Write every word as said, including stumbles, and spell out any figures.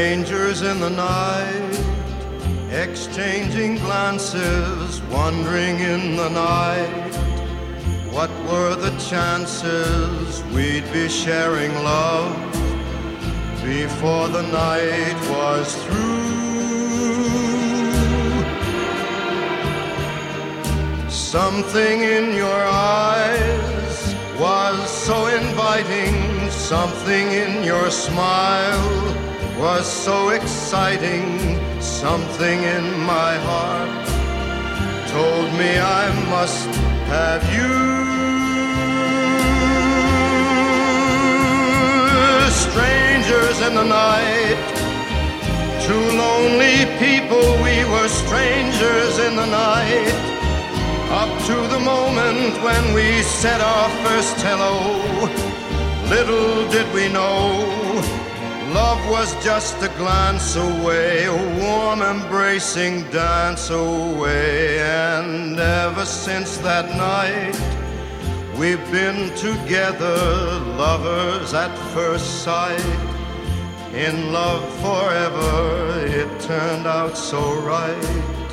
Strangers in the night, exchanging glances, wandering in the night. What were the chances we'd be sharing love before the night was through? Something in your eyes was so inviting, something in your smile was so exciting, something in my heart told me I must have you. Strangers in the night, two lonely people, we were strangers in the night, up to the moment when we said our first hello. Little did we know, love was just a glance away, a warm embracing dance away. And ever since that night, we've been together, lovers at first sight. In love forever, it turned out so right.